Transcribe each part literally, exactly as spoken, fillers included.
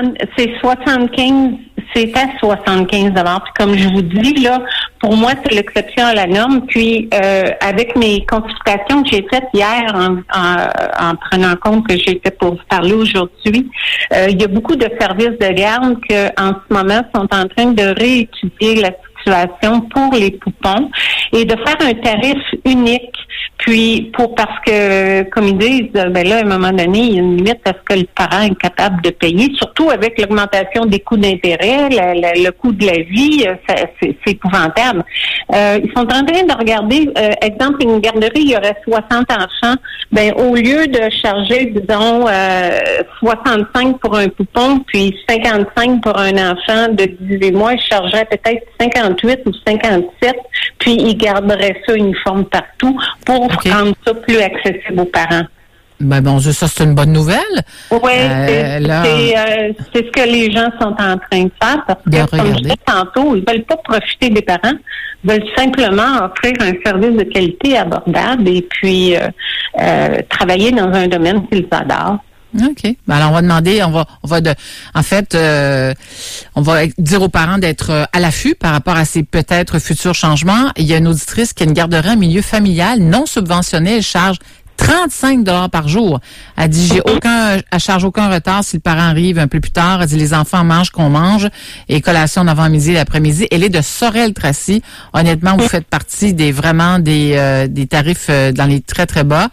c'est soixante-quinze, c'est à soixante-quinze dollars. Puis comme je vous dis, là, pour moi, c'est l'exception à la norme. Puis, euh, avec mes consultations que j'ai faites hier, en, en, en prenant compte que j'ai fait pour vous parler aujourd'hui, euh, il y a beaucoup de services de garde qui, en ce moment, sont en train de réétudier la situation pour les poupons et de faire un tarif unique. Puis, pour parce que, comme ils disent, ben là, à un moment donné, il y a une limite à ce que le parent est capable de payer, surtout avec l'augmentation des coûts d'intérêt, la, la, le coût de la vie, ça, c'est, c'est épouvantable. Euh, ils sont en train de regarder, euh, exemple, une garderie, il y aurait soixante enfants, ben au lieu de charger, disons, euh, soixante-cinq pour un poupon, puis cinquante-cinq pour un enfant de dix-huit mois, ils chargeraient peut-être cinquante-huit ou cinquante-sept, puis ils garderaient ça uniforme partout pour okay. rendre ça plus accessible aux parents. Ben bon, ça, c'est une bonne nouvelle. Oui, euh, c'est, là... c'est, euh, c'est ce que les gens sont en train de faire parce que, bien comme je disais tantôt, ils veulent pas profiter des parents, ils veulent simplement offrir un service de qualité abordable et puis euh, euh, travailler dans un domaine qu'ils adorent. OK. Ben alors, on va demander, on va, on va de, en fait, euh, on va dire aux parents d'être à l'affût par rapport à ces peut-être futurs changements. Il y a une auditrice qui a une garderie en milieu familial non subventionnée. Elle charge trente-cinq dollars par jour. Elle dit, j'ai aucun, elle charge aucun retard si le parent arrive un peu plus tard. Elle dit, les enfants mangent qu'on mange et collation d'avant-midi et l'après-midi. Elle est de Sorel-Tracy. Honnêtement, vous faites partie des, vraiment des, euh, des tarifs euh, dans les très, très bas.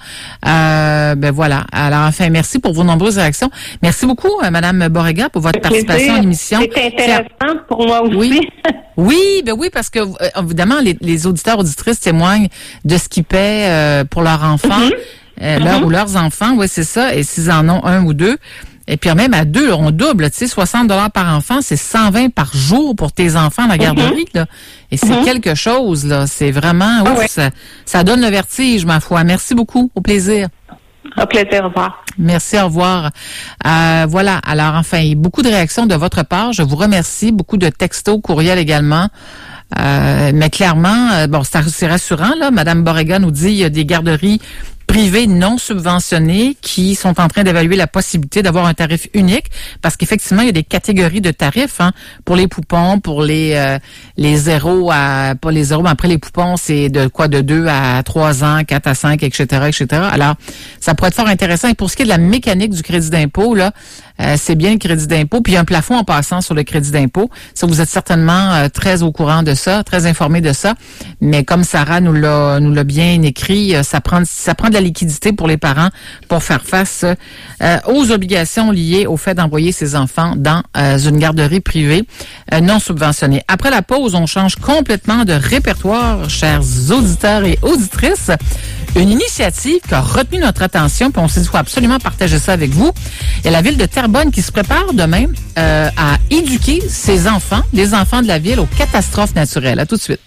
Euh, ben voilà. Alors, enfin, merci pour vos nombreuses réactions. Merci beaucoup, euh, Madame Borrega, pour votre participation à l'émission. C'est intéressant pour moi aussi. Oui. Oui, ben oui, parce que, euh, évidemment, les, les auditeurs, auditrices témoignent de ce qu'ils paient euh, pour leurs enfants. Mm-hmm. Euh, leur, mm-hmm. ou leurs enfants, oui, c'est ça. Et s'ils en ont un ou deux, et puis même à deux, on double, tu sais, soixante dollars par enfant, c'est cent vingt par jour pour tes enfants à la garderie, mm-hmm. là. Et c'est mm-hmm. quelque chose, là. C'est vraiment, ouf, ah ouais. ça, ça donne le vertige, ma foi. Merci beaucoup. Au plaisir. Au plaisir, au revoir. Merci, au revoir. Euh, voilà. Alors, enfin, beaucoup de réactions de votre part. Je vous remercie. Beaucoup de textos, courriels également. Euh, mais clairement, euh, bon, c'est, c'est rassurant, là. Madame Borrega nous dit, il y a des garderies privés non subventionnés qui sont en train d'évaluer la possibilité d'avoir un tarif unique parce qu'effectivement, il y a des catégories de tarifs hein, pour les poupons, pour les euh, les zéros à pas les zéros, mais après les poupons, c'est de quoi de deux à trois ans, quatre à cinq, et cetera, et cetera. Alors, ça pourrait être fort intéressant. Et pour ce qui est de la mécanique du crédit d'impôt, là, euh, c'est bien le crédit d'impôt, puis il y a un plafond en passant sur le crédit d'impôt. Ça, vous êtes certainement euh, très au courant de ça, très informé de ça. Mais comme Sarah nous l'a nous l'a bien écrit, euh, ça prend ça prend de la liquidité pour les parents pour faire face euh, aux obligations liées au fait d'envoyer ses enfants dans euh, une garderie privée euh, non subventionnée. Après la pause, on change complètement de répertoire, chers auditeurs et auditrices. Une initiative qui a retenu notre attention, puis on s'est dit qu'il faut absolument partager ça avec vous. Il y a la ville de Terrebonne qui se prépare demain euh, à éduquer ses enfants, les enfants de la ville, aux catastrophes naturelles. À tout de suite.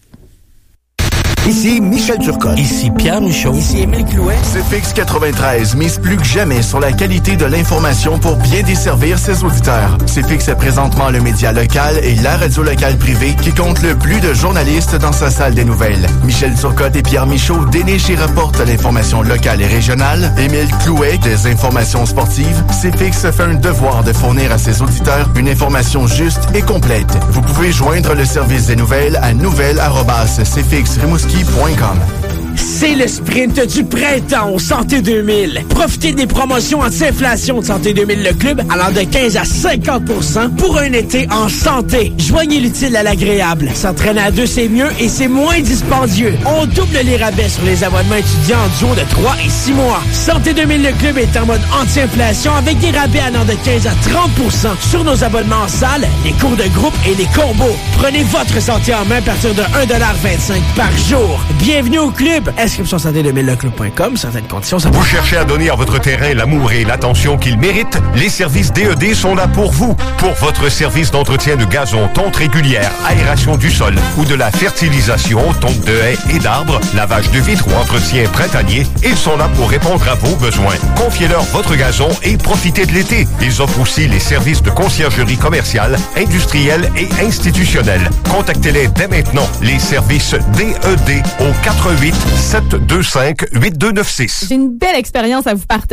Ici Michel Turcotte. Ici Pierre Michaud. Ici Émile Clouet. C F X quatre-vingt-treize mise plus que jamais sur la qualité de l'information pour bien desservir ses auditeurs. C F X est présentement le média local et la radio locale privée qui compte le plus de journalistes dans sa salle des nouvelles. Michel Turcotte et Pierre Michaud dénichent et rapportent l'information locale et régionale. Émile Clouet, des informations sportives. C F X fait un devoir de fournir à ses auditeurs une information juste et complète. Vous pouvez joindre le service des nouvelles à nouvelles arobase c f x rimouski point com. C'est le sprint du printemps au Santé deux mille. Profitez des promotions anti-inflation de Santé deux mille Le Club allant de quinze à cinquante pour cent pour un été en santé. Joignez l'utile à l'agréable. S'entraîner à deux, c'est mieux et c'est moins dispendieux. On double les rabais sur les abonnements étudiants en duo de trois et six mois. Santé deux mille Le Club est en mode anti-inflation avec des rabais allant de quinze à trente pour cent sur nos abonnements en salle, les cours de groupe et les combos. Prenez votre santé en main à partir de un dollar vingt-cinq par jour. Bienvenue au club. Inscription santé deux mille le club point com, certaines conditions. Ça... Vous cherchez à donner à votre terrain l'amour et l'attention qu'il mérite? Les services D E D sont là pour vous. Pour votre service d'entretien de gazon, tonte régulière, aération du sol ou de la fertilisation, tonte de haies et d'arbres, lavage de vitres ou entretien printanier, ils sont là pour répondre à vos besoins. Confiez-leur votre gazon et profitez de l'été. Ils offrent aussi les services de conciergerie commerciale, industrielle et institutionnelle. Contactez-les dès maintenant. Les services D E D au quatre huit sept deux cinq huit deux neuf six. J'ai une belle expérience à vous partager.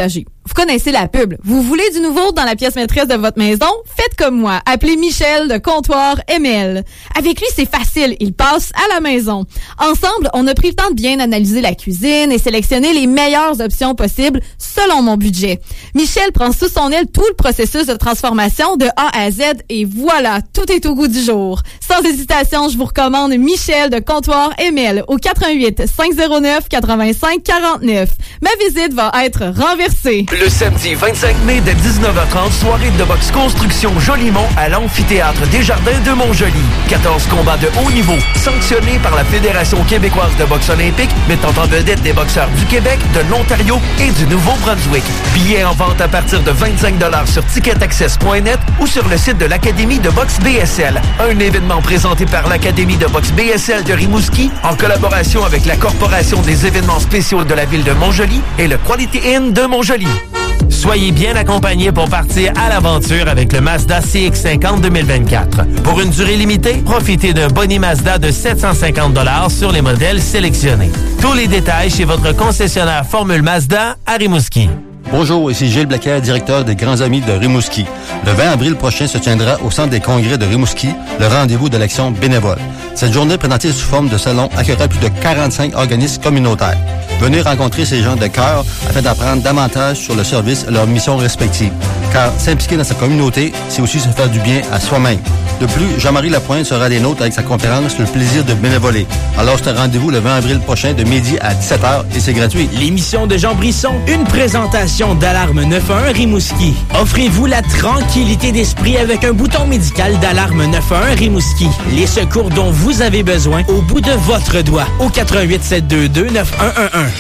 Vous connaissez la pub. Vous voulez du nouveau dans la pièce maîtresse de votre maison? Faites comme moi. Appelez Michel de Comptoir M L. Avec lui, c'est facile. Il passe à la maison. Ensemble, on a pris le temps de bien analyser la cuisine et sélectionner les meilleures options possibles selon mon budget. Michel prend sous son aile tout le processus de transformation de A à Z et voilà, tout est au goût du jour. Sans hésitation, je vous recommande Michel de Comptoir M L au quatre un huit, cinq zéro neuf, quatre-vingt-cinq quarante-neuf. Ma visite va être renversée. Le samedi vingt-cinq mai dès dix-neuf heures trente, soirée de boxe Construction Jolimont à l'amphithéâtre Desjardins de Montjoly. quatorze combats de haut niveau, sanctionnés par la Fédération québécoise de boxe olympique, mettant en vedette des boxeurs du Québec, de l'Ontario et du Nouveau-Brunswick. Billets en vente à partir de vingt-cinq dollars sur ticket access point net ou sur le site de l'Académie de boxe B S L. Un événement présenté par l'Académie de boxe B S L de Rimouski en collaboration avec la Corporation des événements spéciaux de la ville de Montjoly et le Quality Inn de Montjoly. Soyez bien accompagnés pour partir à l'aventure avec le Mazda C X cinquante deux mille vingt-quatre. Pour une durée limitée, profitez d'un boni Mazda de sept cent cinquante dollars sur les modèles sélectionnés. Tous les détails chez votre concessionnaire Formule Mazda à Rimouski. Bonjour, ici Gilles Blaquer, directeur des Grands Amis de Rimouski. Le vingt avril prochain se tiendra au Centre des congrès de Rimouski le rendez-vous de l'action bénévole. Cette journée présentée sous forme de salon accueillera plus de quarante-cinq organismes communautaires. Venez rencontrer ces gens de cœur afin d'apprendre davantage sur le service et leurs missions respectives. Car s'impliquer dans sa communauté, c'est aussi se faire du bien à soi-même. De plus, Jean-Marie Lapointe sera des nôtres avec sa conférence « Le plaisir de bénévoler ». Alors, c'est un rendez-vous le vingt avril prochain de midi à dix-sept heures et c'est gratuit. L'émission de Jean Brisson, une présentation d'Alarme neuf un un Rimouski. Offrez-vous la tranquillité d'esprit avec un bouton médical d'Alarme neuf un un Rimouski. Les secours dont vous avez besoin au bout de votre doigt. Au quatre un huit, sept deux deux, neuf un un un.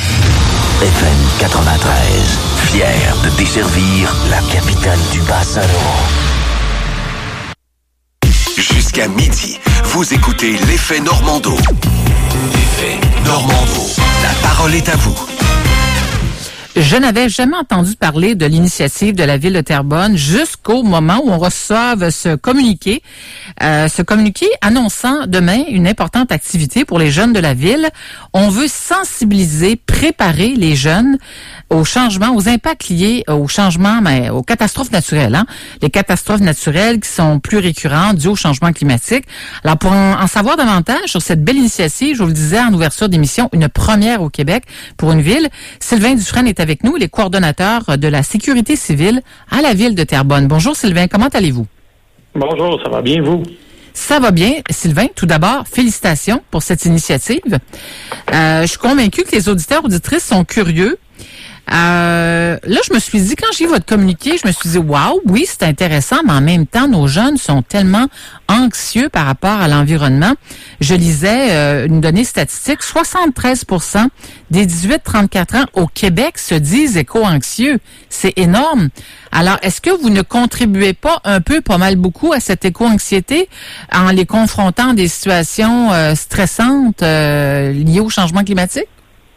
F M quatre-vingt-treize, fier de desservir la capitale du Bas-Saint-Laurent. Jusqu'à midi, vous écoutez l'effet Normando. L'effet Normando. La parole est à vous. Je n'avais jamais entendu parler de l'initiative de la Ville de Terrebonne jusqu'au moment où on reçoive ce communiqué, euh, ce communiqué annonçant demain une importante activité pour les jeunes de la Ville. On veut sensibiliser, préparer les jeunes aux changements, aux impacts liés aux changements, mais aux catastrophes naturelles. Hein? Les catastrophes naturelles qui sont plus récurrentes dues au changement climatique. Alors, pour en, en savoir davantage sur cette belle initiative, je vous le disais en ouverture d'émission, une première au Québec pour une ville, Sylvain Dufresne est avec nous, il est coordonnateur de la sécurité civile à la Ville de Terrebonne. Bonjour Sylvain, comment allez-vous? Bonjour, ça va bien, vous? Ça va bien. Sylvain, tout d'abord, félicitations pour cette initiative. Euh, je suis convaincue que les auditeurs auditrices sont curieux. Euh, là, je me suis dit, quand j'ai vu votre communiqué, je me suis dit, waouh, oui, c'est intéressant, mais en même temps, nos jeunes sont tellement anxieux par rapport à l'environnement. Je lisais euh, une donnée statistique, soixante-treize pour cent des dix-huit trente-quatre ans au Québec se disent éco-anxieux. C'est énorme. Alors, est-ce que vous ne contribuez pas un peu, pas mal beaucoup, à cette éco-anxiété en les confrontant à des situations euh, stressantes euh, liées au changement climatique?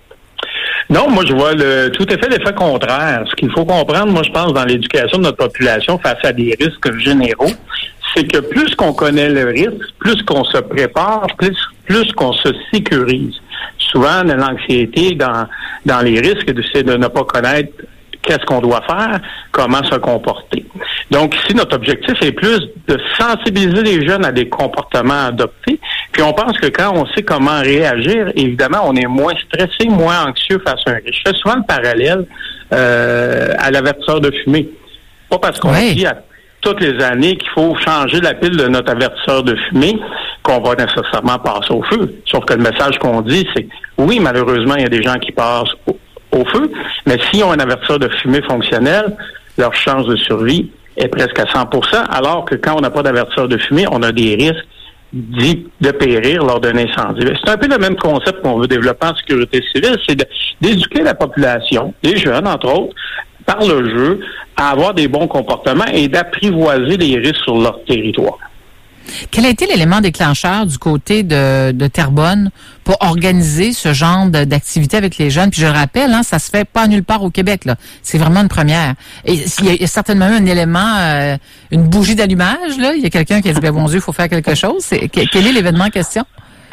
Non, moi, je vois le tout à fait l'effet contraire. Ce qu'il faut comprendre, moi, je pense, dans l'éducation de notre population face à des risques généraux, c'est que plus qu'on connaît le risque, plus qu'on se prépare, plus, plus qu'on se sécurise. Souvent, l'anxiété dans, dans les risques, c'est de ne pas connaître qu'est-ce qu'on doit faire, comment se comporter. Donc, ici, notre objectif est plus de sensibiliser les jeunes à des comportements adoptés. Puis, on pense que quand on sait comment réagir, évidemment, on est moins stressé, moins anxieux face à un risque. Je fais souvent le parallèle euh, à l'avertisseur de fumée. Pas parce qu'on oui. dit à toutes les années qu'il faut changer la pile de notre avertisseur de fumée qu'on va nécessairement passer au feu. Sauf que le message qu'on dit, c'est oui, malheureusement, il y a des gens qui passent au au feu, mais s'ils ont un avertisseur de fumée fonctionnel, leur chance de survie est presque à cent pour cent, alors que quand on n'a pas d'avertisseur de fumée, on a des risques dits de périr lors d'un incendie. C'est un peu le même concept qu'on veut développer en sécurité civile, c'est de, d'éduquer la population, les jeunes entre autres, par le jeu, à avoir des bons comportements et d'apprivoiser les risques sur leur territoire. Quel a été l'élément déclencheur du côté de, de Terrebonne pour organiser ce genre de, d'activité avec les jeunes? Puis je le rappelle, hein, ça se fait pas nulle part au Québec, là. C'est vraiment une première. Et il y a, il y a certainement eu un élément, euh, une bougie d'allumage, là. Il y a quelqu'un qui a dit, ben bon Dieu, il faut faire quelque chose. C'est, quel est l'événement en question?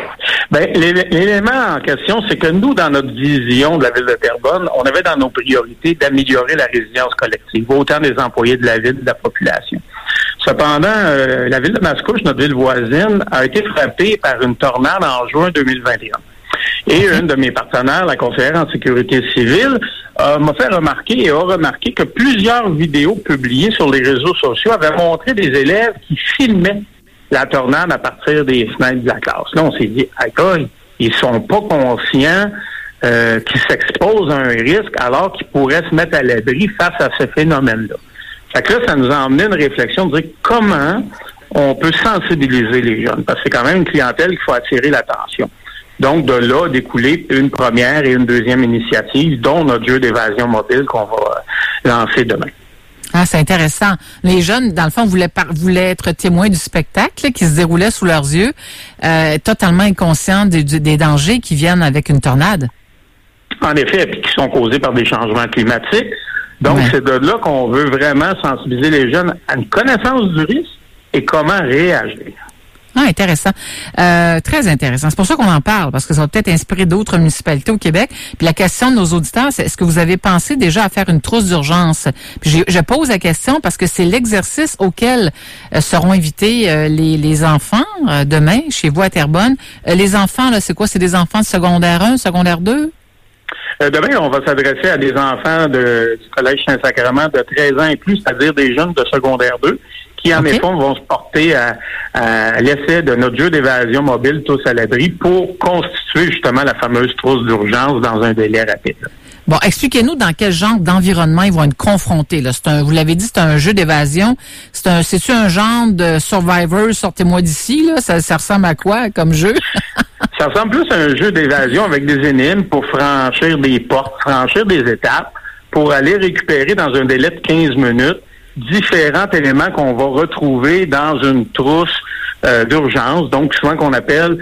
Ben, l'élément en question, c'est que nous, dans notre vision de la ville de Terrebonne, on avait dans nos priorités d'améliorer la résilience collective, autant des employés de la ville que de la population. Cependant, euh, la ville de Mascouche, notre ville voisine, a été frappée par une tornade en juin deux mille vingt et un. Et une de mes partenaires, la conseillère en sécurité civile, euh, m'a fait remarquer et a remarqué que plusieurs vidéos publiées sur les réseaux sociaux avaient montré des élèves qui filmaient la tornade à partir des fenêtres de la classe. Là, on s'est dit, aïe, ils sont pas conscients euh, qu'ils s'exposent à un risque alors qu'ils pourraient se mettre à l'abri face à ce phénomène-là. Fait que là, ça nous a emmené une réflexion de dire comment on peut sensibiliser les jeunes, parce que c'est quand même une clientèle qu'il faut attirer l'attention. Donc, de là, découler une première et une deuxième initiative, dont notre jeu d'évasion mobile qu'on va lancer demain. Ah, c'est intéressant. Les jeunes, dans le fond, voulaient, par, voulaient être témoins du spectacle là, qui se déroulait sous leurs yeux, euh, totalement inconscients des, des dangers qui viennent avec une tornade. En effet, puis qui sont causés par des changements climatiques. Donc, ouais. C'est de là qu'on veut vraiment sensibiliser les jeunes à une connaissance du risque et comment réagir. Ah, intéressant. Euh, très intéressant. C'est pour ça qu'on en parle, parce que ça va peut-être inspirer d'autres municipalités au Québec. Puis la question de nos auditeurs, c'est est-ce que vous avez pensé déjà à faire une trousse d'urgence? Puis je, je pose la question parce que c'est l'exercice auquel euh, seront invités euh, les, les enfants euh, demain, chez vous à Terrebonne. Euh, les enfants, là, c'est quoi? C'est des enfants de secondaire un, secondaire deux? Euh, demain, on va s'adresser à des enfants de, du Collège Saint-Sacrement de treize ans et plus, c'est-à-dire des jeunes de secondaire deux, qui, en okay. effet, vont se porter à, à l'essai de notre jeu d'évasion mobile Tous à l'abri pour constituer justement la fameuse trousse d'urgence dans un délai rapide. Bon, expliquez-nous dans quel genre d'environnement ils vont être confrontés. Là. C'est un, vous l'avez dit, c'est un jeu d'évasion. C'est un, c'est-tu un genre de Survivor, sortez-moi d'ici, là? Ça, ça ressemble à quoi comme jeu? Ça ressemble plus à un jeu d'évasion avec des énigmes pour franchir des portes, franchir des étapes, pour aller récupérer dans un délai de quinze minutes différents éléments qu'on va retrouver dans une trousse euh, d'urgence, donc souvent qu'on appelle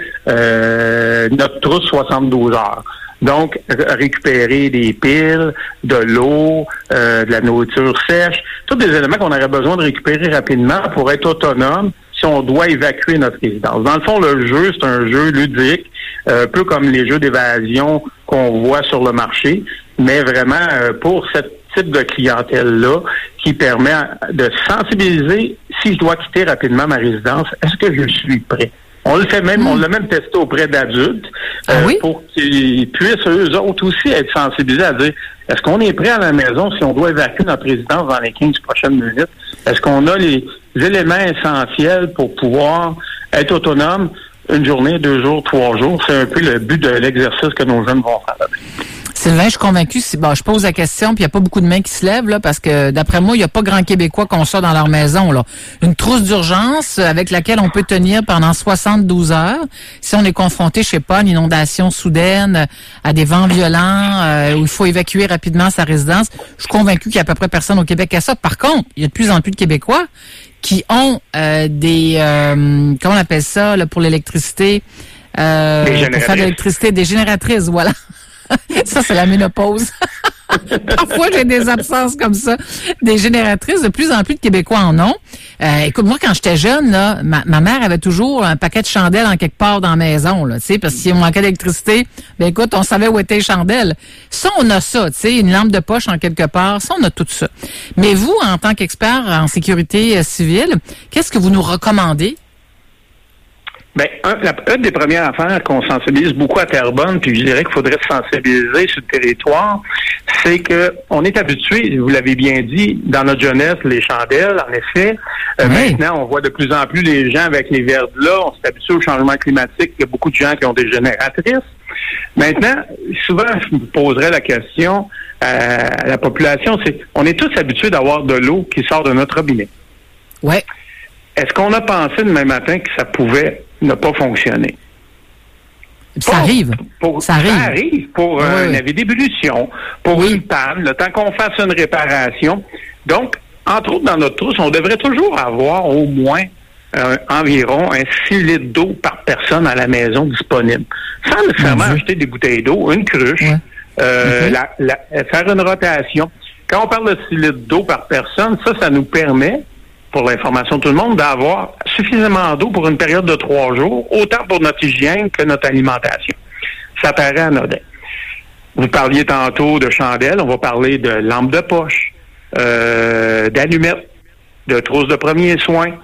euh, notre trousse soixante-douze heures. Donc, récupérer des piles, de l'eau, euh, de la nourriture sèche, tous des éléments qu'on aurait besoin de récupérer rapidement pour être autonome si on doit évacuer notre résidence. Dans le fond, le jeu, c'est un jeu ludique, euh, un peu comme les jeux d'évasion qu'on voit sur le marché, mais vraiment euh, pour cette type de clientèle-là qui permet de sensibiliser si je dois quitter rapidement ma résidence, est-ce que je suis prêt? On le fait même, mmh. on l'a même testé auprès d'adultes ah, euh, oui? pour qu'ils puissent eux autres aussi être sensibilisés à dire est-ce qu'on est prêt à la maison si on doit évacuer notre résidence dans les quinze prochaines minutes? Est-ce qu'on a les éléments essentiels pour pouvoir être autonome une journée, deux jours, trois jours? C'est un peu le but de l'exercice que nos jeunes vont faire. Sylvain, je suis convaincu, si, bon, je pose la question, puis il n'y a pas beaucoup de mains qui se lèvent, là, parce que d'après moi, il n'y a pas grand Québécois qu'on sort dans leur maison, là. Une trousse d'urgence avec laquelle on peut tenir pendant soixante-douze heures. Si on est confronté, je sais pas, à une inondation soudaine, à des vents violents, euh, où il faut évacuer rapidement sa résidence, je suis convaincu qu'il y a à peu près personne au Québec à ça. Par contre, il y a de plus en plus de Québécois qui ont euh, des, euh, comment on appelle ça, là, pour l'électricité, euh, pour faire de l'électricité, des génératrices, voilà. Ça, c'est la ménopause. Parfois, j'ai des absences comme ça. Des génératrices, de plus en plus de Québécois en ont. Euh, écoute, moi, quand j'étais jeune, là, ma, ma mère avait toujours un paquet de chandelles en quelque part dans la maison, là, tu sais, parce que si on manquait d'électricité, ben écoute, on savait où étaient les chandelles. Ça, on a ça, tu sais, une lampe de poche en quelque part, ça, on a tout ça. Mais vous, en tant qu'expert en sécurité euh, civile, qu'est-ce que vous nous recommandez? Ben, un, la, une des premières affaires qu'on sensibilise beaucoup à Terrebonne, puis je dirais qu'il faudrait se sensibiliser sur le territoire, c'est que on est habitué, vous l'avez bien dit, dans notre jeunesse, les chandelles, en effet. Euh, oui. Maintenant, on voit de plus en plus les gens avec les verres de là, on s'est habitué au changement climatique, il y a beaucoup de gens qui ont des génératrices. Maintenant, souvent, je me poserais la question euh, à la population, c'est, on est tous habitués d'avoir de l'eau qui sort de notre robinet. Oui. Est-ce qu'on a pensé demain matin que ça pouvait ne pas fonctionner? Ça pour, arrive. Pour, ça arrive. Ça arrive pour oui. un avis d'ébullition, pour oui. une panne, le temps qu'on fasse une réparation. Donc, entre autres, dans notre trousse, on devrait toujours avoir au moins euh, environ un six litres d'eau par personne à la maison disponible. Sans nécessairement mmh. acheter des bouteilles d'eau, une cruche, ouais. euh, mmh. la, la, faire une rotation. Quand on parle de six litres d'eau par personne, ça, ça nous permet, pour l'information de tout le monde, d'avoir suffisamment d'eau pour une période de trois jours, autant pour notre hygiène que notre alimentation. Ça paraît anodin. Vous parliez tantôt de chandelles, on va parler de lampes de poche, euh, d'allumettes, de trousses de premiers soins.